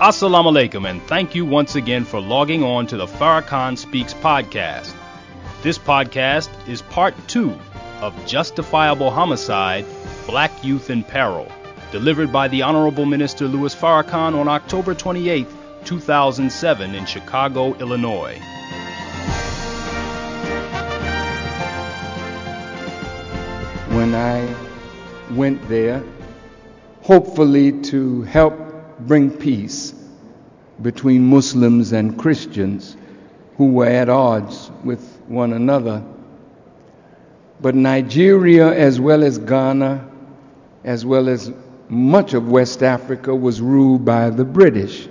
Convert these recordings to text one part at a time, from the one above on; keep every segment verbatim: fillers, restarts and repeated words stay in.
Assalamu alaikum, and thank you once again for logging on to the Farrakhan Speaks podcast. This podcast is part two of Justifiable Homicide, Black Youth in Peril, delivered by the Honorable Minister Louis Farrakhan on October twenty-eighth, two thousand seven in Chicago, Illinois. When I went there, hopefully to help bring peace between Muslims and Christians who were at odds with one another. But Nigeria, as well as Ghana, as well as much of West Africa, was ruled by the British.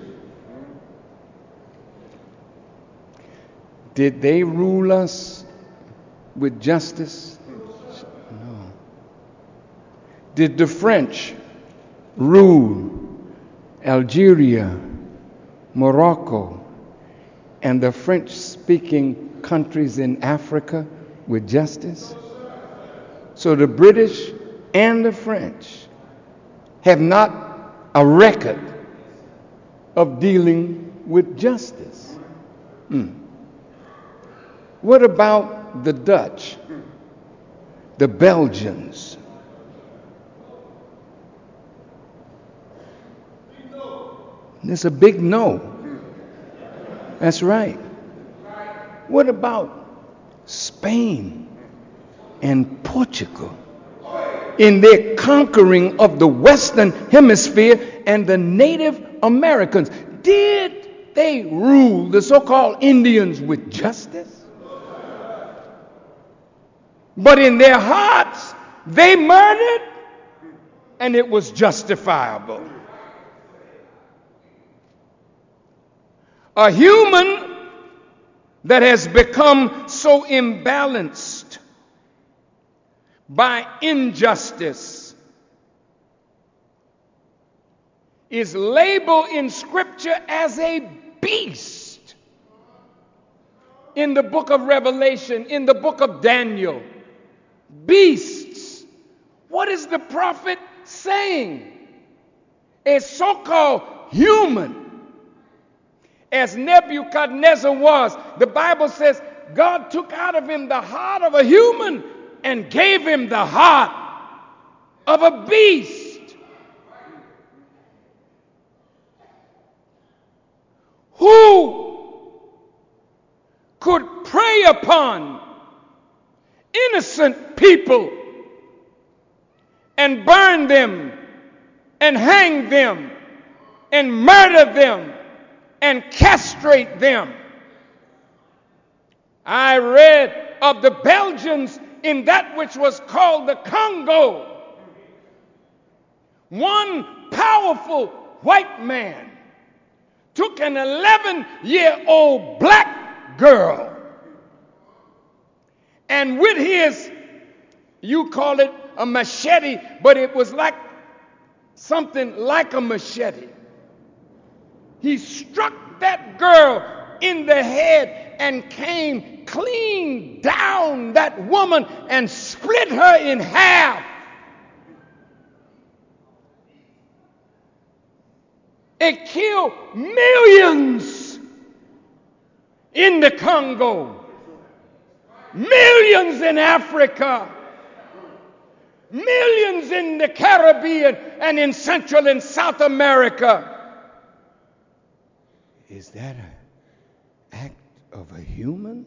Did they rule us with justice? No. Did the French rule Algeria, Morocco, and the French-speaking countries in Africa with justice? So the British and the French have not a record of dealing with justice. Hmm. What about the Dutch, the Belgians? It's a big no. That's right. What about Spain and Portugal in their conquering of the Western Hemisphere and the Native Americans? Did they rule the so-called Indians with justice? But in their hearts, they murdered, and it was justifiable. A human that has become so imbalanced by injustice is labeled in Scripture as a beast. In the book of Revelation, in the book of Daniel, beasts. What is the prophet saying? A so-called human, as Nebuchadnezzar was, the Bible says God took out of him the heart of a human and gave him the heart of a beast. Who could prey upon innocent people and burn them and hang them and murder them and castrate them? I read of the Belgians in that which was called the Congo. One powerful white man took an eleven-year-old black girl, and with his, you call it a machete, but it was like something like a machete. He struck that girl in the head and came clean down that woman and split her in half. It killed millions in the Congo, millions in Africa, millions in the Caribbean and in Central and South America. Is that an act of a human?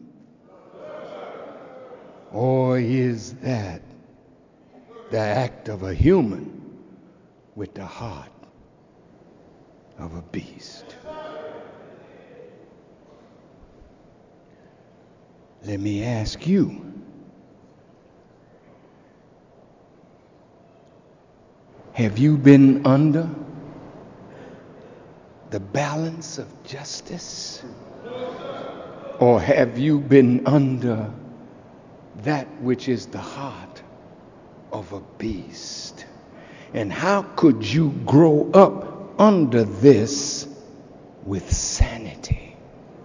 Or is that the act of a human with the heart of a beast? Let me ask you, have you been under the balance of justice? Or have you been under that which is the heart of a beast? And how could you grow up under this with sanity?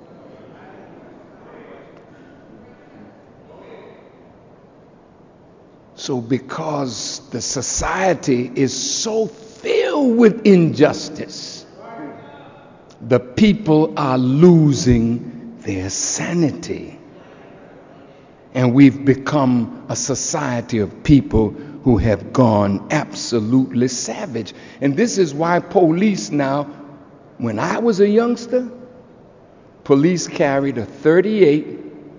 So because the society is so filled with injustice, The people are losing their sanity. And we've become a society of people who have gone absolutely savage. And this is why police now, when I was a youngster, police carried a thirty-eight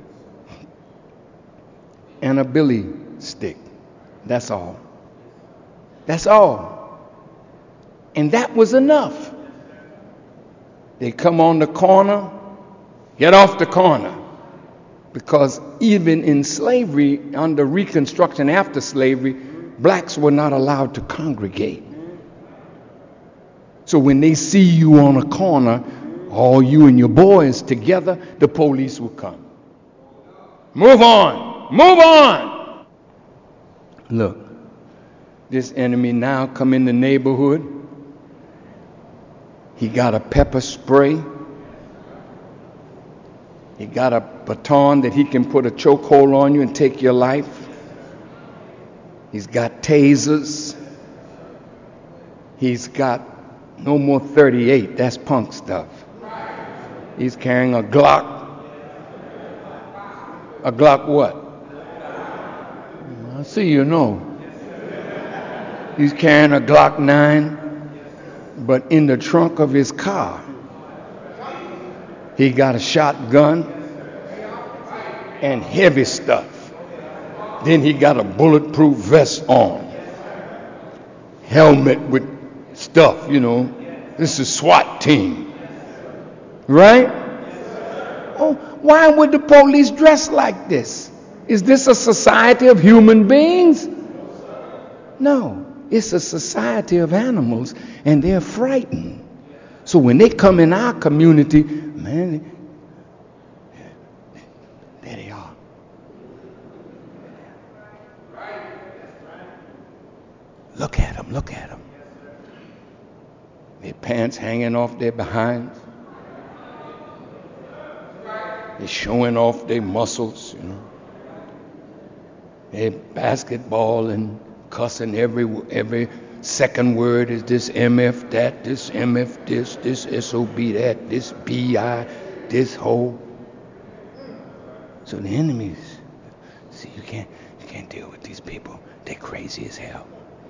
and a billy stick. That's all. That's all. And that was enough. They come on the corner, get off the corner. Because even in slavery, under Reconstruction after slavery, blacks were not allowed to congregate. So when they see you on a corner, all you and your boys together, the police will come. Move on, move on. Look, this enemy now come in the neighborhood. He got a pepper spray. He got a baton that he can put a chokehold on you and take your life. He's got tasers. He's got no more thirty-eight. That's punk stuff. He's carrying a Glock. A Glock what? I see you know. He's carrying a Glock nine, but in the trunk of his car, he got a shotgun and heavy stuff. Then he got a bulletproof vest on, helmet with stuff, you know. This is SWAT team, right? Oh, why would the police dress like this? Is this a society of human beings? No, it's a society of animals, and they're frightened. So when they come in our community, man, there they are. Look at them, look at them. Their pants hanging off their behinds. They're showing off their muscles, you know. They're basketballing, cussing every every second word is this M F that, this M F this, this S O B that, this B I, this whole. So the enemies, see, you can't you can't deal with these people. They're crazy as hell.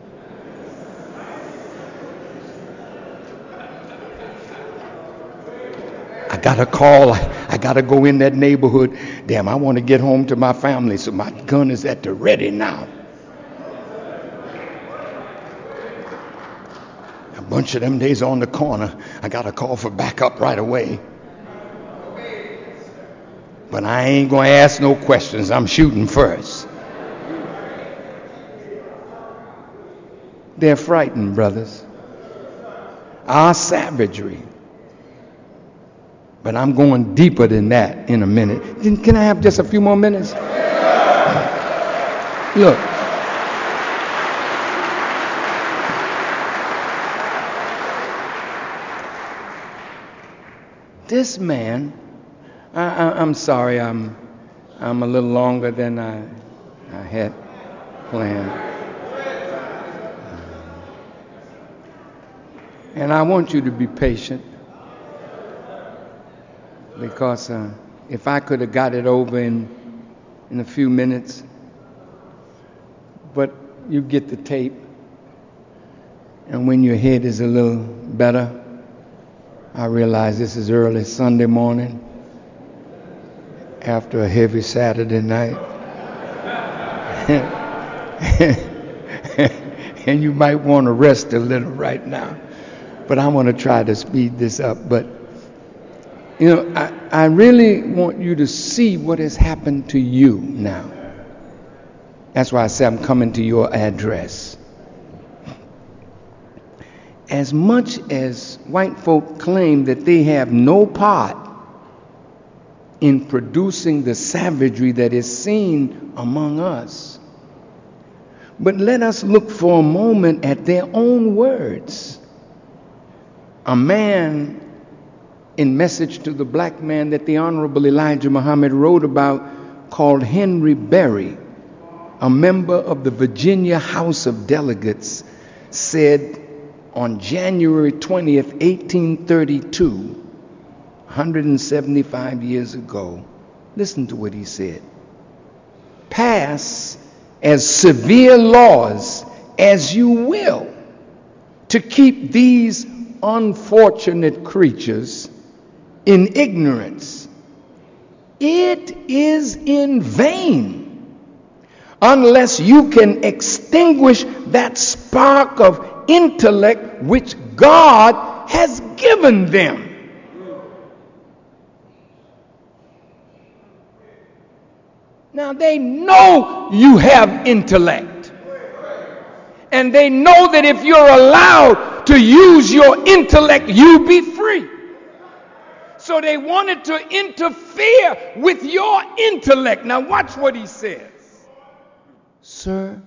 I got a call. I, I got to go in that neighborhood. Damn, I want to get home to my family, so my gun is at the ready now. A bunch of them days on the corner, I got a call for backup right away. But I ain't going to ask no questions. I'm shooting first. They're frightened, brothers. Our savagery. But I'm going deeper than that in a minute. Can I have just a few more minutes? Look. This man, I, I, I'm sorry, I'm, I'm a little longer than I, I had planned. And I want you to be patient. Because uh, if I could have got it over in in a few minutes, but you get the tape, and when your head is a little better, I realize this is early Sunday morning after a heavy Saturday night, and you might want to rest a little right now, but I want to try to speed this up. But you know, I, I really want you to see what has happened to you now. That's why I say I'm coming to your address. As much as white folk claim that they have no part in producing the savagery that is seen among us, but let us look for a moment at their own words. A man in Message to the Black Man that the Honorable Elijah Muhammad wrote about, called Henry Berry, a member of the Virginia House of Delegates, said on January twentieth, eighteen thirty-two, hundred seventy-five years ago, listen to what he said. Pass as severe laws as you will to keep these unfortunate creatures in ignorance. It is in vain unless you can extinguish that spark of intellect which God has given them. Now they know you have intellect. And they know that if you're allowed to use your intellect, you'll be free. So they wanted to interfere with your intellect. Now watch what he says. Sir,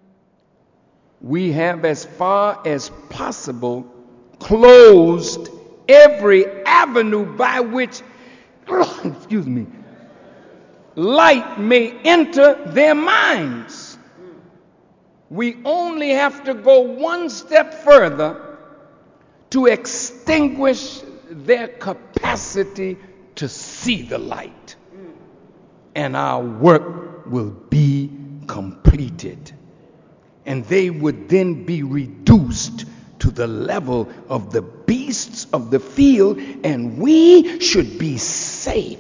we have as far as possible closed every avenue by which, excuse me, light may enter their minds. We only have to go one step further to extinguish their capacity to see the light, and our work will be completed, and they would then be reduced to the level of the beasts of the field, and we should be safe.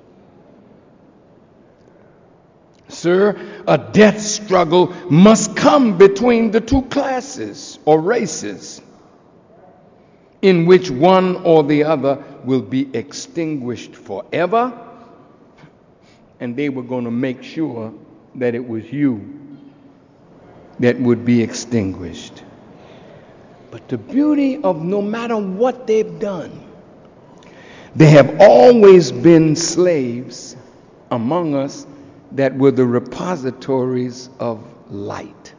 Sir, a death struggle must come between the two classes or races, in which one or the other will be extinguished forever, and they were going to make sure that it was you that would be extinguished. But the beauty of no matter what they've done, there have always been slaves among us that were the repositories of light.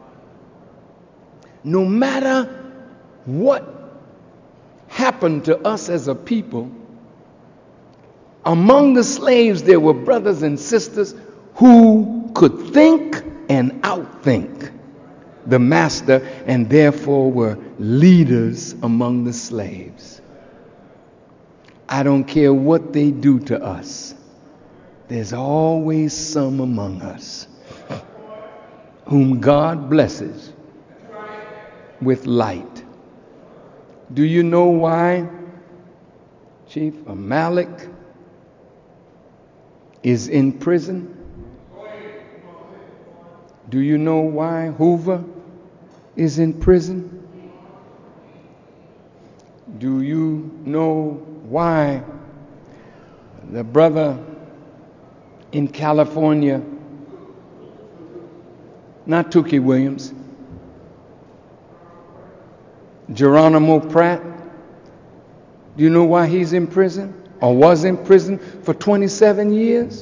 No matter what happened to us as a people, among the slaves there were brothers and sisters who could think and outthink the master, and therefore were leaders among the slaves. I don't care what they do to us, there's always some among us whom God blesses with light. Do you know why Chief Malik is in prison? Do you know why Hoover is in prison? Do you know why the brother in California, not Tookie Williams, Geronimo Pratt, do you know why he's in prison or was in prison for twenty-seven years?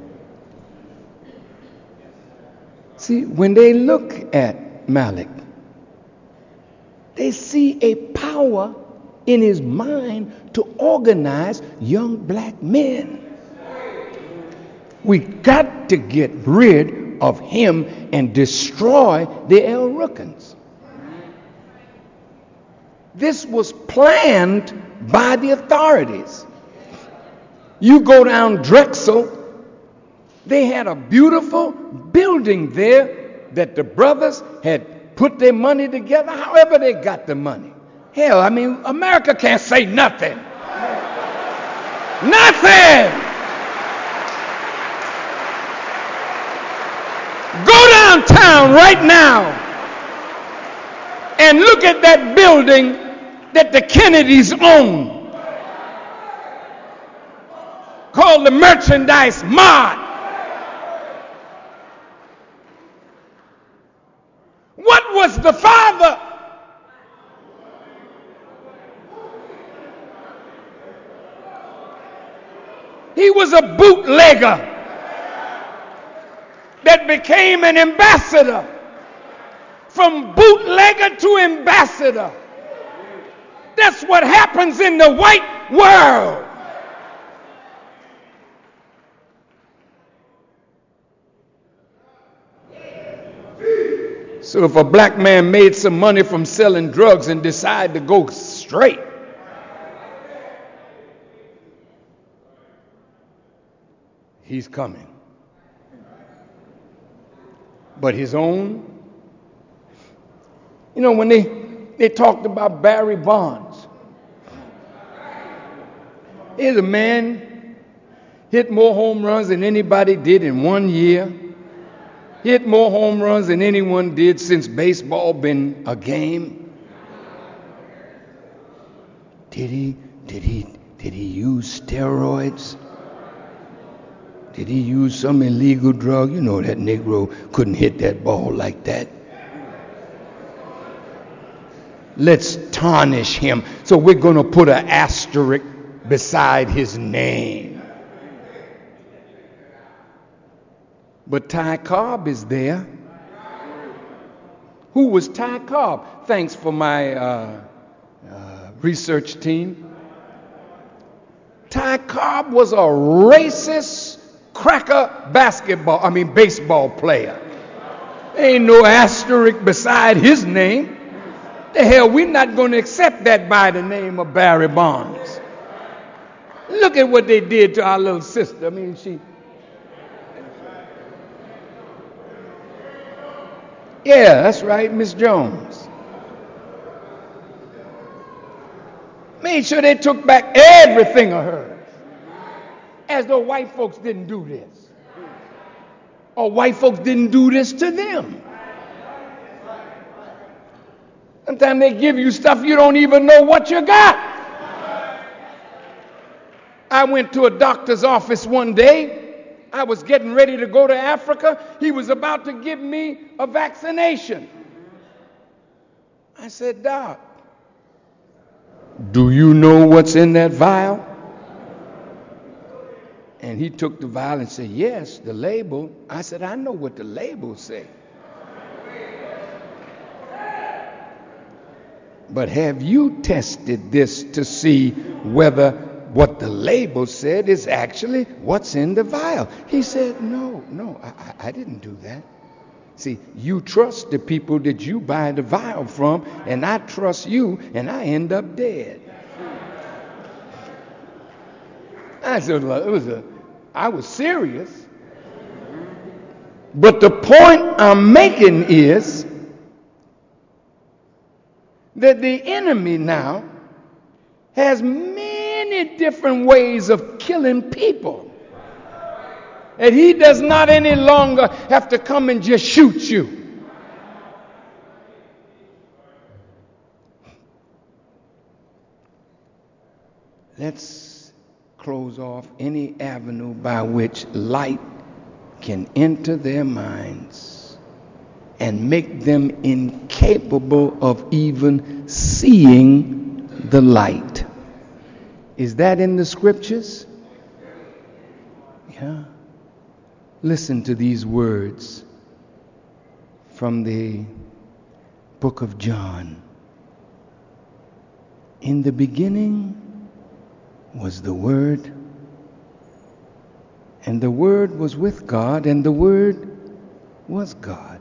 See, when they look at Malik, they see a power in his mind to organize young black men. We got to get rid of him and destroy the El Rukns. This was planned by the authorities. You go down Drexel, they had a beautiful building there that the brothers had put their money together, however they got the money. Hell, I mean, America can't say nothing. Nothing! Go downtown right now and look at that building that the Kennedys own, called the Merchandise Mart. What was the father? He was a bootlegger that became an ambassador. From bootlegger to ambassador. That's what happens in the white world. So if a black man made some money from selling drugs and decided to go straight, he's coming. But his own, you know, when they, they talked about Barry Bonds, here's a man hit more home runs than anybody did in one year. Hit more home runs than anyone did since baseball been a game. Did he, did he, did he use steroids? Did he use some illegal drug? You know that Negro couldn't hit that ball like that. Let's tarnish him. So we're going to put an asterisk beside his name. But Ty Cobb is there. Who was Ty Cobb? Thanks for my uh, uh, research team. Ty Cobb was a racist cracker basketball, I mean baseball player. Ain't no asterisk beside his name. The hell, we're not going to accept that by the name of Barry Bonds. Look at what they did to our little sister. I mean, she... Yeah, that's right, Miss Jones. Made sure they took back everything of hers. As though white folks didn't do this. Or white folks didn't do this to them. Sometimes they give you stuff you don't even know what you got. I went to a doctor's office one day. I was getting ready to go to Africa. He was about to give me a vaccination. I said, Doc, do you know what's in that vial? And he took the vial and said, yes, the label. I said, I know what the label say. But have you tested this to see whether what the label said is actually what's in the vial? He said, no, no, I, I didn't do that. See, you trust the people that you buy the vial from, and I trust you, and I end up dead. I said, it was a, I was serious. But the point I'm making is that the enemy now has many different ways of killing people. And he does not any longer have to come and just shoot you. Let's close off any avenue by which light can enter their minds and make them incapable of even seeing the light. Is that in the scriptures? Yeah. Listen to these words from the book of John. In the beginning was the Word, and the Word was with God, and the Word was God.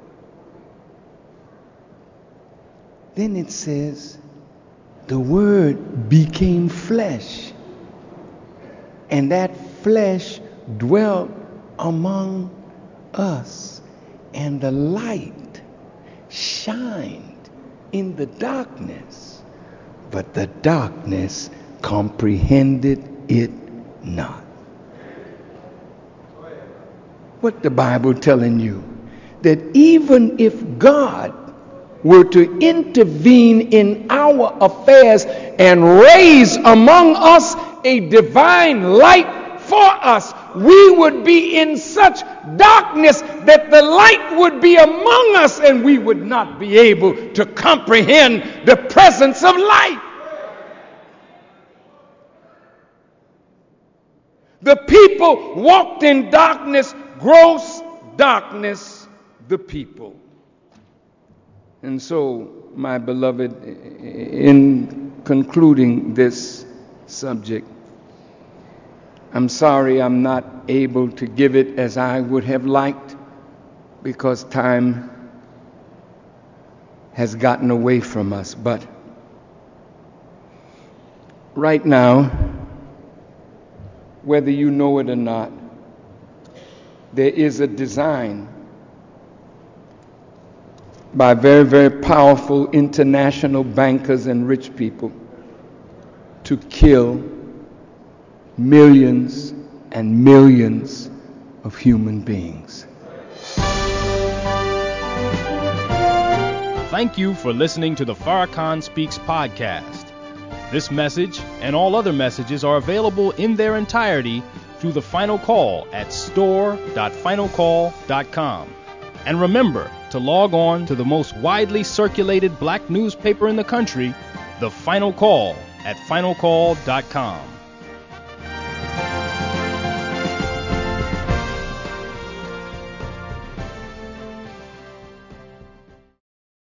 Then it says, the Word became flesh, and that flesh dwelt among us, and the light shined in the darkness, but the darkness comprehended it not. What the Bible telling you? That even if God were to intervene in our affairs and raise among us a divine light for us, we would be in such darkness that the light would be among us and we would not be able to comprehend the presence of light. The people walked in darkness, gross darkness, the people. And so, my beloved, in concluding this subject, I'm sorry I'm not able to give it as I would have liked, because time has gotten away from us. But right now, whether you know it or not, there is a design by very, very powerful international bankers and rich people to kill millions and millions of human beings. Thank you for listening to the Farrakhan Speaks podcast. This message and all other messages are available in their entirety through the Final Call at store dot final call dot com. And remember to log on to the most widely circulated black newspaper in the country, The Final Call, at final call dot com.